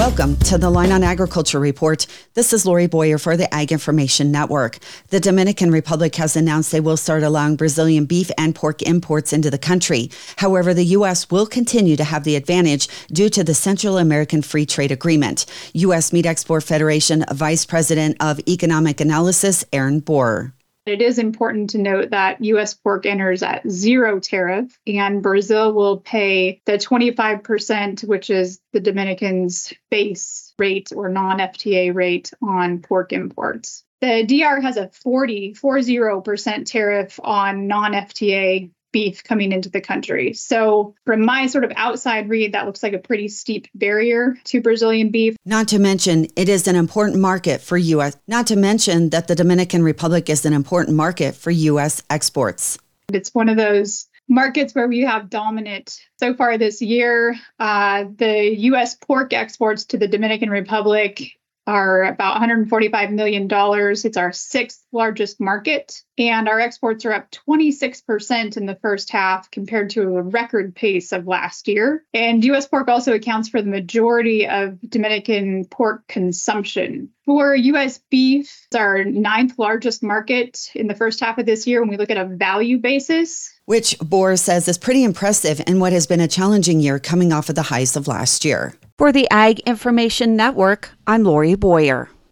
Welcome to the Line on Agriculture Report. This is Lori Boyer for the Ag Information Network. The Dominican Republic has announced they will start allowing Brazilian beef and pork imports into the country. However, the U.S. will continue to have the advantage due to the Central American Free Trade Agreement. U.S. Meat Export Federation Vice President of Economic Analysis, Aaron Borer. It is important to note that U.S. pork enters at zero tariff, and Brazil will pay the 25%, which is the Dominican's base rate or non-FTA rate on pork imports. The DR has a 40% tariff on non-FTA beef coming into the country. So from my sort of outside read, that looks like a pretty steep barrier to Brazilian beef. Not to mention, it is an important market for U.S. Not to mention that the Dominican Republic is an important market for U.S. exports. It's one of those markets where we have dominant. So far this year, the U.S. pork exports to the Dominican Republic are about $145 million. It's our sixth largest market, and our exports are up 26% in the first half compared to a record pace of last year. And U.S. pork also accounts for the majority of Dominican pork consumption. For U.S. beef, it's our ninth largest market in the first half of this year when we look at a value basis. Which Borer says is pretty impressive in what has been a challenging year coming off of the highs of last year. For the Ag Information Network, I'm Lori Boyer.